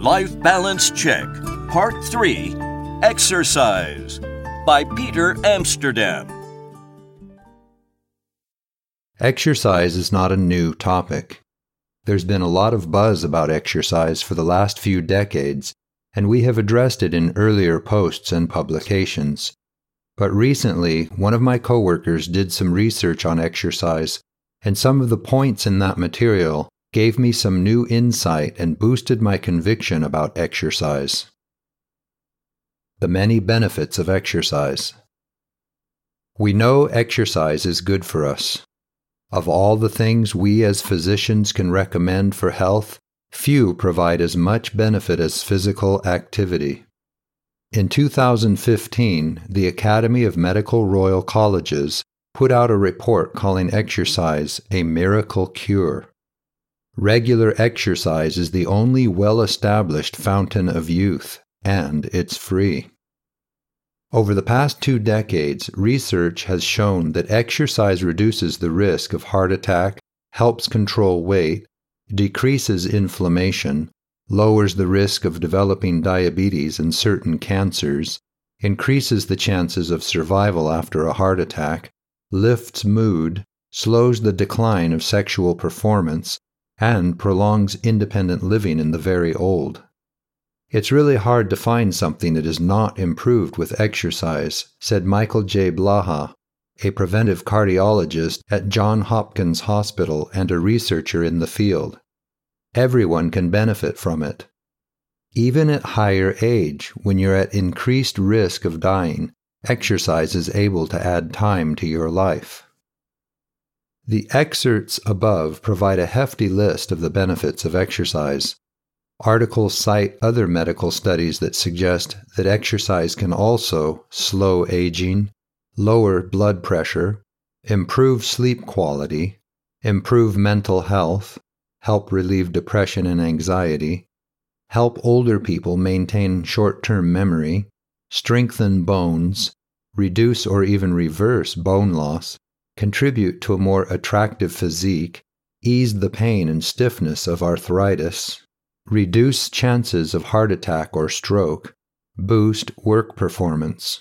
Life Balance Check, Part 3, Exercise, by Peter Amsterdam. Exercise is not a new topic. There's been a lot of buzz about exercise for the last few decades, and we have addressed it in earlier posts and publications. But recently, one of my coworkers did some research on exercise, and some of the points in that material gave me some new insight and boosted my conviction about exercise. The many benefits of exercise. We know exercise is good for us. Of all the things we as physicians can recommend for health, few provide as much benefit as physical activity. In 2015, the Academy of Medical Royal Colleges put out a report calling exercise a miracle cure. Regular exercise is the only well-established fountain of youth, and it's free. Over the past 2 decades, research has shown that exercise reduces the risk of heart attack, helps control weight, decreases inflammation, lowers the risk of developing diabetes and certain cancers, increases the chances of survival after a heart attack, lifts mood, slows the decline of sexual performance, and prolongs independent living in the very old. It's really hard to find something that is not improved with exercise, said Michael J. Blaha, a preventive cardiologist at Johns Hopkins Hospital and a researcher in the field. Everyone can benefit from it. Even at higher age, when you're at increased risk of dying, exercise is able to add time to your life. The excerpts above provide a hefty list of the benefits of exercise. Articles cite other medical studies that suggest that exercise can also slow aging, lower blood pressure, improve sleep quality, improve mental health, help relieve depression and anxiety, help older people maintain short-term memory, strengthen bones, reduce or even reverse bone loss, contribute to a more attractive physique, ease the pain and stiffness of arthritis, reduce chances of heart attack or stroke, boost work performance.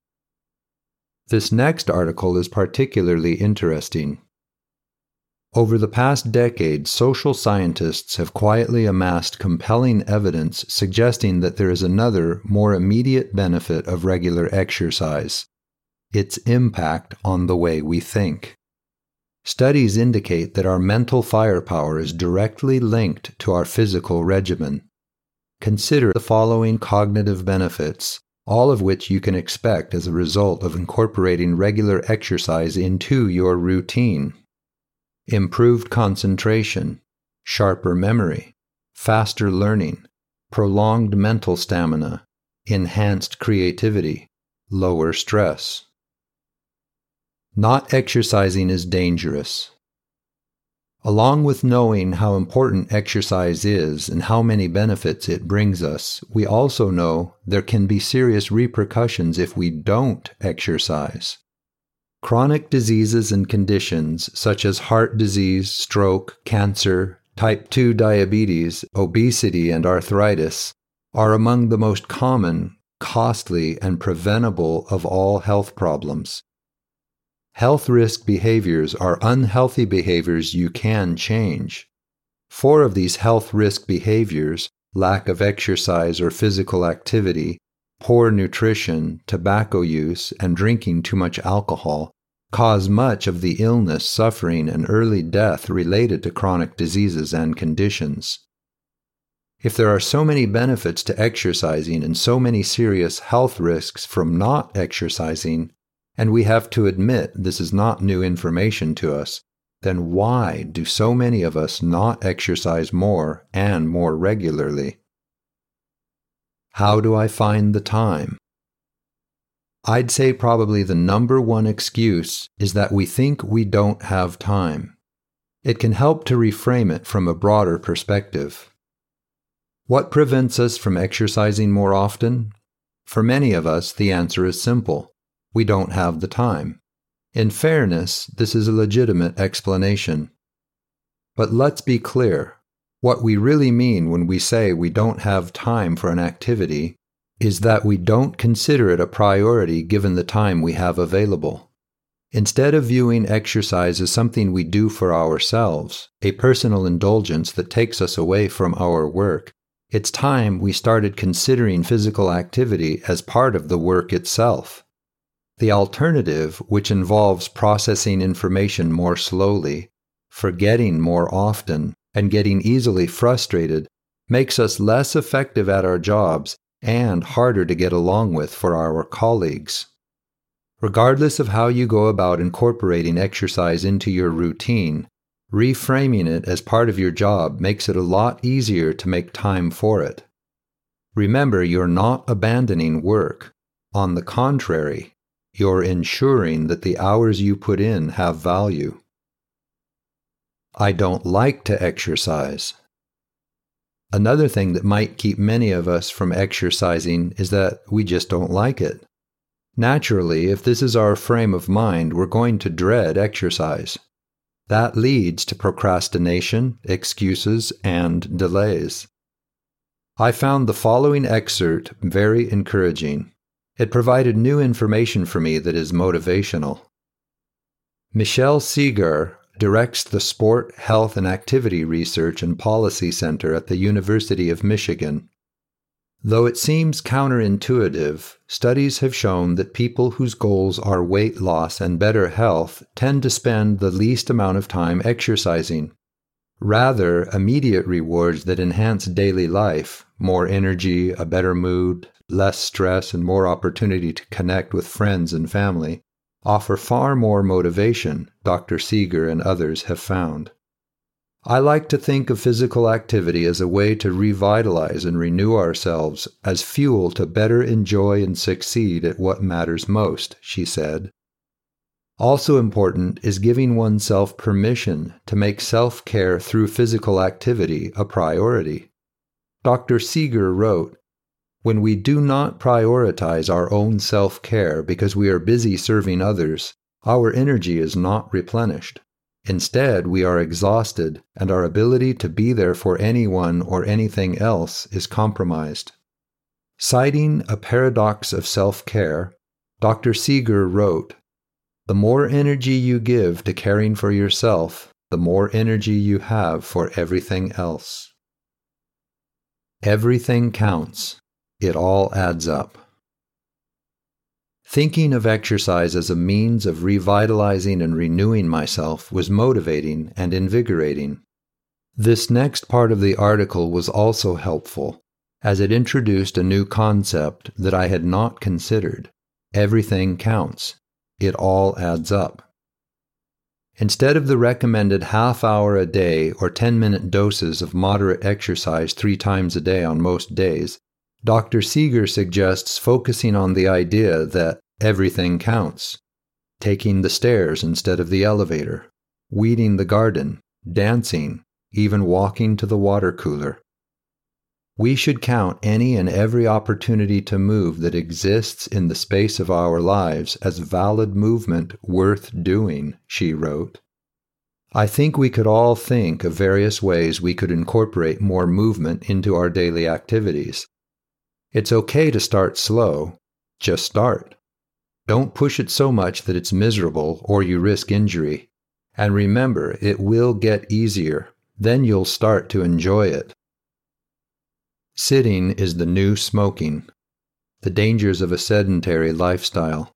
This next article is particularly interesting. Over the past decade, social scientists have quietly amassed compelling evidence suggesting that there is another, more immediate benefit of regular exercise: its impact on the way we think. Studies indicate that our mental firepower is directly linked to our physical regimen. Consider the following cognitive benefits, all of which you can expect as a result of incorporating regular exercise into your routine. Improved concentration, sharper memory, faster learning, prolonged mental stamina, enhanced creativity, lower stress. Not exercising is dangerous. Along with knowing how important exercise is and how many benefits it brings us, we also know there can be serious repercussions if we don't exercise. Chronic diseases and conditions such as heart disease, stroke, cancer, type 2 diabetes, obesity, and arthritis are among the most common, costly, and preventable of all health problems. Health risk behaviors are unhealthy behaviors you can change. 4 of these health risk behaviors, lack of exercise or physical activity, poor nutrition, tobacco use, and drinking too much alcohol, cause much of the illness, suffering, and early death related to chronic diseases and conditions. If there are so many benefits to exercising and so many serious health risks from not exercising, and we have to admit this is not new information to us, then why do so many of us not exercise more and more regularly? How do I find the time? I'd say probably the number one excuse is that we think we don't have time. It can help to reframe it from a broader perspective. What prevents us from exercising more often? For many of us, the answer is simple. We don't have the time. In fairness, this is a legitimate explanation. But let's be clear. What we really mean when we say we don't have time for an activity is that we don't consider it a priority given the time we have available. Instead of viewing exercise as something we do for ourselves, a personal indulgence that takes us away from our work, it's time we started considering physical activity as part of the work itself. The alternative, which involves processing information more slowly, forgetting more often, and getting easily frustrated, makes us less effective at our jobs and harder to get along with for our colleagues. Regardless of how you go about incorporating exercise into your routine, reframing it as part of your job makes it a lot easier to make time for it. Remember, you're not abandoning work. On the contrary, you're ensuring that the hours you put in have value. I don't like to exercise. Another thing that might keep many of us from exercising is that we just don't like it. Naturally, if this is our frame of mind, we're going to dread exercise. That leads to procrastination, excuses, and delays. I found the following excerpt very encouraging. It provided new information for me that is motivational. Michelle Segar directs the Sport, Health, and Activity Research and Policy Center at the University of Michigan. Though it seems counterintuitive, studies have shown that people whose goals are weight loss and better health tend to spend the least amount of time exercising. Rather, immediate rewards that enhance daily life, more energy, a better mood, less stress, and more opportunity to connect with friends and family, offer far more motivation, Dr. Segar and others have found. I like to think of physical activity as a way to revitalize and renew ourselves as fuel to better enjoy and succeed at what matters most, she said. Also important is giving oneself permission to make self-care through physical activity a priority. Dr. Segar wrote, "When we do not prioritize our own self-care because we are busy serving others, our energy is not replenished. Instead, we are exhausted, and our ability to be there for anyone or anything else is compromised." Citing a paradox of self-care, Dr. Segar wrote, "The more energy you give to caring for yourself, the more energy you have for everything else." Everything counts. It all adds up. Thinking of exercise as a means of revitalizing and renewing myself was motivating and invigorating. This next part of the article was also helpful, as it introduced a new concept that I had not considered. Everything counts. It all adds up. Instead of the recommended half-hour a day or 10-minute doses of moderate exercise 3 times a day on most days, Dr. Segar suggests focusing on the idea that everything counts. Taking the stairs instead of the elevator, weeding the garden, dancing, even walking to the water cooler. We should count any and every opportunity to move that exists in the space of our lives as valid movement worth doing, she wrote. I think we could all think of various ways we could incorporate more movement into our daily activities. It's okay to start slow. Just start. Don't push it so much that it's miserable or you risk injury. And remember, it will get easier. Then you'll start to enjoy it. Sitting is the new smoking. The dangers of a sedentary lifestyle.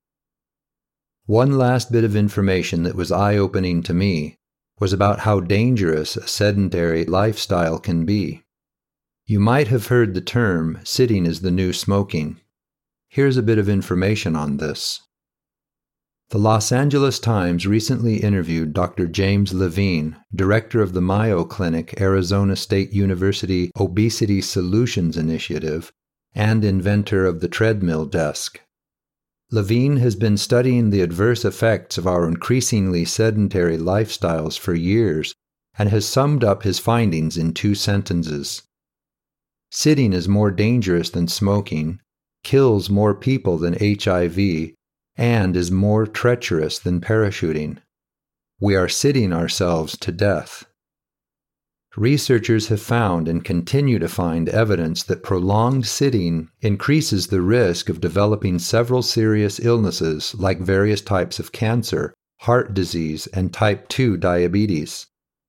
One last bit of information that was eye-opening to me was about how dangerous a sedentary lifestyle can be. You might have heard the term, sitting is the new smoking. Here's a bit of information on this. The Los Angeles Times recently interviewed Dr. James Levine, director of the Mayo Clinic, Arizona State University Obesity Solutions Initiative, and inventor of the treadmill desk. Levine has been studying the adverse effects of our increasingly sedentary lifestyles for years and has summed up his findings in 2 sentences. Sitting is more dangerous than smoking, kills more people than HIV, and is more treacherous than parachuting. We are sitting ourselves to death. Researchers have found and continue to find evidence that prolonged sitting increases the risk of developing several serious illnesses like various types of cancer, heart disease, and type 2 diabetes.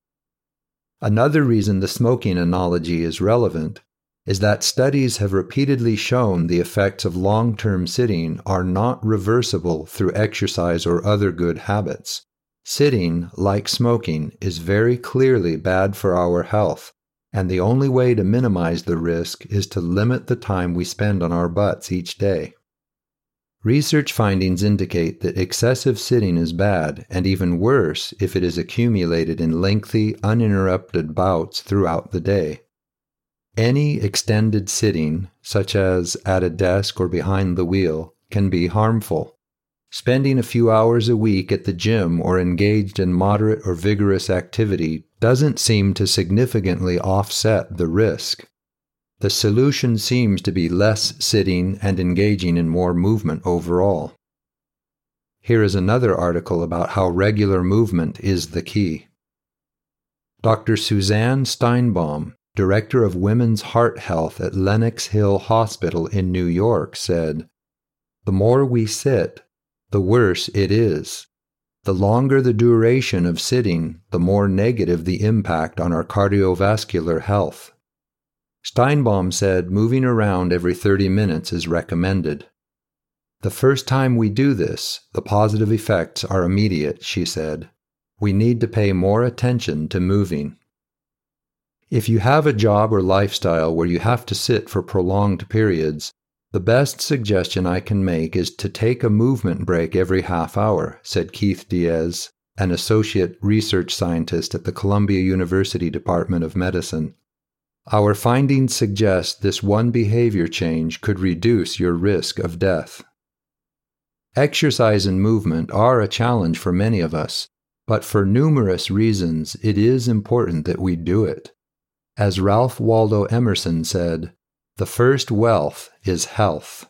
Another reason the smoking analogy is relevant is that studies have repeatedly shown the effects of long-term sitting are not reversible through exercise or other good habits. Sitting, like smoking, is very clearly bad for our health, and the only way to minimize the risk is to limit the time we spend on our butts each day. Research findings indicate that excessive sitting is bad, and even worse if it is accumulated in lengthy, uninterrupted bouts throughout the day. Any extended sitting, such as at a desk or behind the wheel, can be harmful. Spending a few hours a week at the gym or engaged in moderate or vigorous activity doesn't seem to significantly offset the risk. The solution seems to be less sitting and engaging in more movement overall. Here is another article about how regular movement is the key. Dr. Suzanne Steinbaum, Director of Women's Heart Health at Lenox Hill Hospital in New York, said, "The more we sit, the worse it is. The longer the duration of sitting, the more negative the impact on our cardiovascular health." Steinbaum said moving around every 30 minutes is recommended. "The first time we do this, the positive effects are immediate," she said. "We need to pay more attention to moving." If you have a job or lifestyle where you have to sit for prolonged periods, the best suggestion I can make is to take a movement break every half hour, said Keith Diaz, an associate research scientist at the Columbia University Department of Medicine. "Our findings suggest this one behavior change could reduce your risk of death." Exercise and movement are a challenge for many of us, but for numerous reasons it is important that we do it. As Ralph Waldo Emerson said, "The first wealth is health."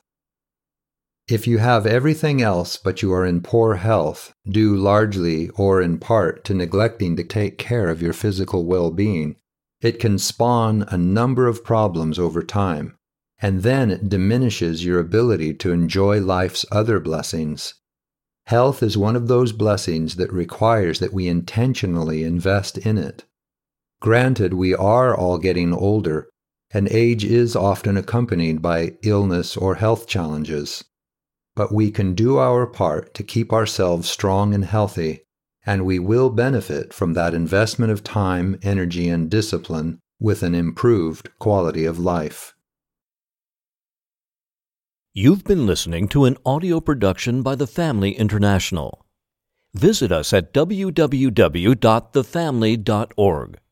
If you have everything else but you are in poor health, due largely or in part to neglecting to take care of your physical well-being, it can spawn a number of problems over time, and then it diminishes your ability to enjoy life's other blessings. Health is one of those blessings that requires that we intentionally invest in it. Granted, we are all getting older, and age is often accompanied by illness or health challenges. But we can do our part to keep ourselves strong and healthy, and we will benefit from that investment of time, energy, and discipline with an improved quality of life. You've been listening to an audio production by The Family International. Visit us at www.thefamily.org.